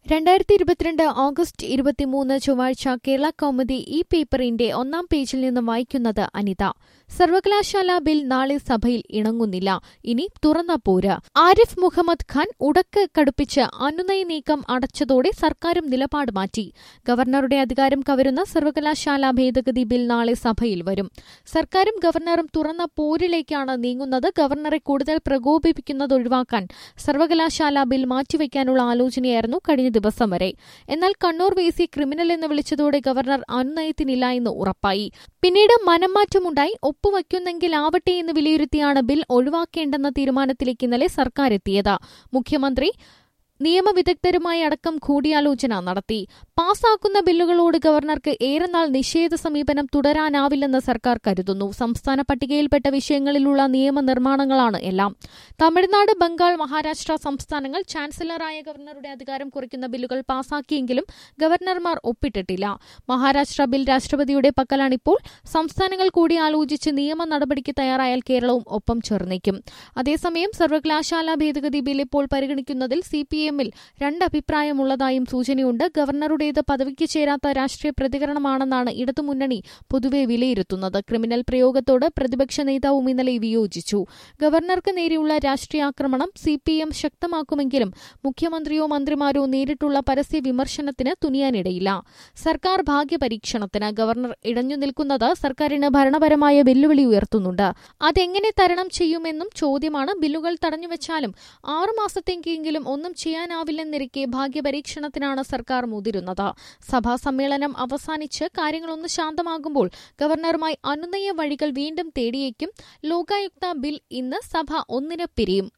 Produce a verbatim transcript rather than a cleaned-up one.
രണ്ടായിരത്തി ഇരുപത്തിരണ്ട് ഓഗസ്റ്റ് ഇരുപത്തിമൂന്ന് ചൊവ്വാഴ്ച കേരള കൗമുദി ഈ പേപ്പറിന്റെ ഒന്നാം പേജിൽ നിന്ന് വായിക്കുന്നത് അനിത. സർവകലാശാല ബിൽ നാളെ സഭയിൽ ഇണങ്ങുന്നില്ല. ഇനി തുറന്ന പോര്. ആരിഫ് മുഹമ്മദ് ഖാൻ ഉടക്ക് കടുപ്പിച്ച് അനുനയ നീക്കം അടച്ചതോടെ സർക്കാരും നിലപാട് മാറ്റി. ഗവർണറുടെ അധികാരം കവരുന്ന സർവകലാശാല ഭേദഗതി ബിൽ നാളെ സഭയിൽ വരും. സർക്കാരും ഗവർണറും തുറന്ന പോരിലേക്കാണ് നീങ്ങുന്നത്. ഗവർണറെ കൂടുതൽ പ്രകോപിപ്പിക്കുന്നത് ഒഴിവാക്കാൻ സർവകലാശാല ബിൽ മാറ്റിവെക്കാനുള്ള ആലോചനയായിരുന്നു കഴിഞ്ഞ ദിവസം വരെ. എന്നാൽ കണ്ണൂർ വി സി ക്രിമിനൽ എന്ന് വിളിച്ചതോടെ ഗവർണർ അനുനയത്തിനില്ല എന്ന് ഉറപ്പായി. പിന്നീട് മനംമാറ്റമുണ്ടായി. ഒപ്പുവയ്ക്കുന്നെങ്കിലാവട്ടെ എന്ന് വിലയിരുത്തിയാണ് ബിൽ ഒഴിവാക്കേണ്ടെന്ന തീരുമാനത്തിലേക്ക് ഇന്നലെ സർക്കാർ എത്തിയത്. മുഖ്യമന്ത്രി നിയമവിദഗ്ധരുമായി അടക്കം കൂടിയാലോചന നടത്തി. പാസാക്കുന്ന ബില്ലുകളോട് ഗവർണർക്ക് ഏറെ നാൾ നിഷേധ സമീപനം തുടരാനാവില്ലെന്ന് സർക്കാർ കരുതുന്നു. സംസ്ഥാന പട്ടികയിൽപ്പെട്ട വിഷയങ്ങളിലുള്ള നിയമനിർമ്മാണങ്ങളാണ് എല്ലാം. തമിഴ്നാട്, ബംഗാൾ, മഹാരാഷ്ട്ര സംസ്ഥാനങ്ങൾ ചാൻസലറായ ഗവർണറുടെ അധികാരം കുറയ്ക്കുന്ന ബില്ലുകൾ പാസാക്കിയെങ്കിലും ഗവർണർമാർ ഒപ്പിട്ടിട്ടില്ല. മഹാരാഷ്ട്ര ബിൽ രാഷ്ട്രപതിയുടെ പക്കലാണിപ്പോൾ. സംസ്ഥാനങ്ങൾ കൂടി ആലോചിച്ച് നിയമ നടപടിക്ക് തയ്യാറായാൽ കേരളവും ഒപ്പം ചേർന്നേക്കും. അതേസമയം സർവകലാശാല ഭേദഗതി ബിൽ ഇപ്പോൾ പരിഗണിക്കുന്നതിൽ സി പി എമ്മിൽ രണ്ടഭിപ്രായമുള്ളതായും സൂചനയുണ്ട്. ഗവർണറുടേത് പദവിക്ക് ചേരാത്ത രാഷ്ട്രീയ പ്രതികരണമാണെന്നാണ് ഇടതുമുന്നണി പൊതുവെ വിലയിരുത്തുന്നത്. ക്രിമിനൽ പ്രയോഗത്തോട് പ്രതിപക്ഷ നേതാവും ഇന്നലെ വിയോജിച്ചു. ഗവർണർക്ക് നേരെയുള്ള രാഷ്ട്രീയാക്രമണം സി പി എം ശക്തമാക്കുമെങ്കിലും മുഖ്യമന്ത്രിയോ മന്ത്രിമാരോ നേരിട്ടുള്ള പരസ്യ വിമർശനത്തിന് തുനിയാനിടയില്ല. സർക്കാർ ഭാഗ്യപരീക്ഷണത്തിന് ഗവർണർ ഇടഞ്ഞു നിൽക്കുന്നത് സർക്കാരിന് ഭരണപരമായ വെല്ലുവിളി ഉയർത്തുന്നുണ്ട്. അതെങ്ങനെ തരണം ചെയ്യുമെന്നും ചോദ്യമാണ്. ബില്ലുകൾ തടഞ്ഞുവെച്ചാലും ആറുമാസത്തേക്കെങ്കിലും ഒന്നും ചെയ്യാനാവില്ലെന്നിരിക്കെ ഭാഗ്യപരീക്ഷണത്തിനാണ് സർക്കാർ മുതിരുന്നത്. സഭാ സമ്മേളനം അവസാനിച്ച് കാര്യങ്ങളൊന്ന് ശാന്തമാകുമ്പോൾ ഗവർണറുമായി അനുനയ വഴികൾ വീണ്ടും തേടിയേക്കും. ലോകായുക്ത ബിൽ ഇന്ന് സഭ ഒന്നിന് പിരിയും.